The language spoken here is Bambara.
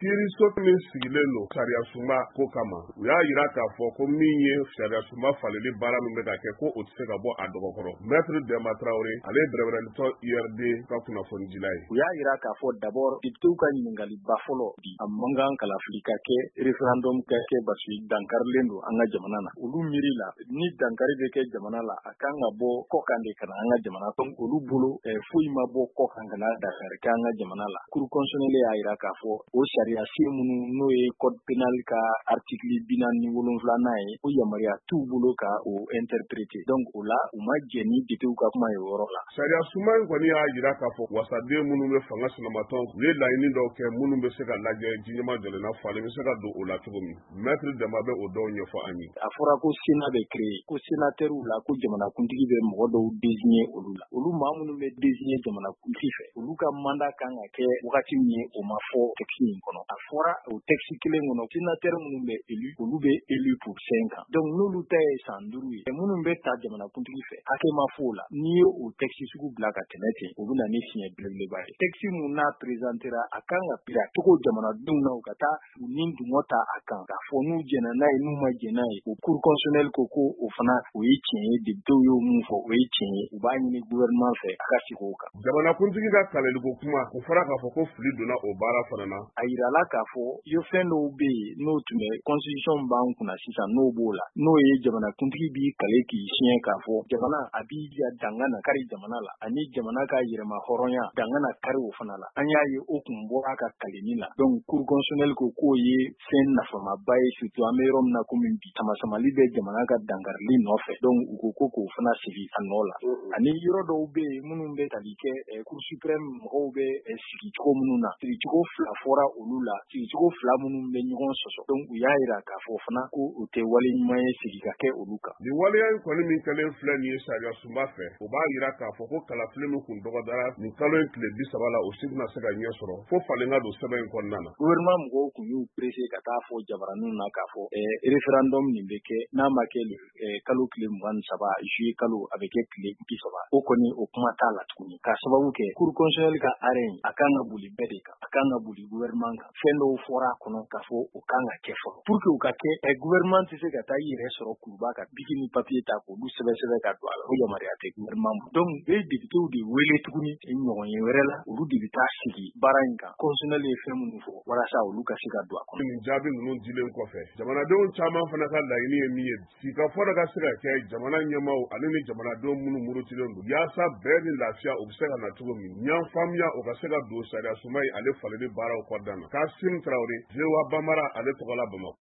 kiiriso min sigilen don sariya sunba ko kama u y'a yira k'a fɔ ko min ye sariya sunba faleli baara min bɛ ka kɛ ko o tɛ se ka bɔ a dɔgɔkɔrɔ. Maître Demba Traoré ale ye bɛrɛbɛrɛlitɔ IRD ka kunnafonidila ye. U y'a yira k'a fɔ d'abord députéw ka ɲininkaliba fɔlɔ bi a man kan kalafili ka kɛ référendum ka kɛ parce que dankarilen don an ka jamana na. Olu miiri la ni dankari bɛ kɛ jamana la a kan ka bɔ kɔ kan de ka na an ka jamana donc olu bolo foyi ma bɔ kɔ kan ka na dankari kɛ an ka jamana la. Cour constitutionnelle y'a yira k'a fɔ o sariya sen minnu n'o ye code pénal ka article 47 ye o yamaruya t'u bolo ka o interpréter donc o la u ma jɛ ni députéw ka kuma ye o yɔrɔ la. Sariya sunba in kɔni y'a yira k'a fɔ wasaden minnu bɛ fanga sinamatɔ u ye laɲini dɔw kɛ minnu bɛ se ka lajɛ jiɲɛma jɔlenna falen bɛ se ka don o la cogo min. Maître Demba bɛ o dɔw ɲɛfɔ an ye. A fɔra ko Sénat bɛ créé ko sénateur la ko jamanakuntigi bɛ mɔgɔ dɔw désigner olu la. Olu maa minnu bɛ désigner jamanakuntigi fɛ olu ka mandat kan ka kɛ wagati min ye o ma fɔ texte in kɔnɔ. A fɔra o texte kelen kɔnɔ sénateur minnu bɛ élu olu bɛ élu pour 5 ans. Donc n'olu ta ye san 5 ye minnu bɛ ta jamanakuntigi fɛ hakɛ ma fɔ o la. N'i ye o texte sugu bila ka tɛmɛ ten o bɛ na ni fiɲɛ belebeleba ye. Texte mun n'a présentera a kan ka bila cogo jamanadenw na u ka taa u ni dungɔ ta a kan k'a fɔ n'u jɛna n'a ye n'u ma jɛ n'a ye o cour constitutionnelle ko o fana o ye tiɲɛ ye députéw y'o mun fɔ o ye tiɲɛ ye u b'a ɲini gouvernement fɛ a ka sigi o kan. Jamanakuntigi ka kaleliko kuma o fɔra k'a fɔ ko fili donna o baara fana na. A yirala k'a fɔ iyo fɛn dɔw bɛ yen n'o tun bɛ constitution b'an kunna sisan n'o b'o la n'o ye jamanakuntigi b'i kale k'i siɲɛ k'a fɔ jamana a b'i ja danga na kari jamana la ani jamana ka yɛrɛma hɔrɔnya danga na kari o fana la an y'a ye o kun bɔra ka kaleni la donc cour constitutionnelle ko k'o ye fɛn nafamaba ye surtout an bɛ yɔrɔ min na komi bi sama-samali bɛ jamana ka dankarili nɔfɛ donc u ko k'o fana sigi a nɔ la ani yɔrɔ dɔw bɛ yen minnu bɛ tali kɛ cour suprême mɔgɔw bɛ sigi cogo minnu na sigicogo fila fɔra olu la sigicogo fila minnu bɛ ɲɔgɔn sɔsɔ donc u y'a yira k'a fɔ fana ko o tɛ wale ɲuman ye sigi ka kɛ olu kan. Nin waleya in kɔni min kɛlen filɛ nin ye sariya sunba fɛ o b'a yira k'a fɔ ko kalafili min kun dɔgɔdara nin kalo in tile 30 la o si bɛna se ka ɲɛ sɔrɔ fo falen ka don sɛbɛn in kɔnɔna na. Gouvernement mɔgɔw kun y'u pressé ka taa fɔ jabaraninw na k'a fɔ référendum nin bɛ kɛ n'a ma kɛ kalo tile 23 juillet kalo a bɛ kɛ tile 30 o kɔni o kuma t'a la tuguni k'a sababu kɛ cour constitutionnelle ka arrêt a kan ka boli bɛɛ de kan a kan ka boli gouvernement kan fɛn dɔw fɔra a kɔnɔ k'a fɔ o kan ka kɛ fɔlɔ pour que o ka kɛ gouvernement tɛ se ka taa i yɛrɛ sɔrɔ kuruba ka biki ni papier ta k'olu sɛbɛsɛbɛ ka don a la o yamaruya tɛ gouvernement ma donc u ye députéw de wele tuguni ɲɔgɔn ye wɛrɛ la olu de bɛ taa sigi baara in kan constitutionnel ye fɛn minnu fɔ walasa olu ka se ka don a kɔnɔ. Nin jaabi ninnu dilen kɔfɛ jamanadenw caman fana ka laɲini ye min ye sigi ka fɔ ka se ka kɛ jamana ɲɛmaaw ale ni jamanadenw minnu murutilen don yaasa bɛɛ ni lafiya o bɛ se ka na cogo min ɲan faamuya o ka se ka don sariya sunba ye ale faleni baaraw kɔnɔna na. Kassim Traoré, VOA Bambara ale tɔgɔ la Bamakɔ.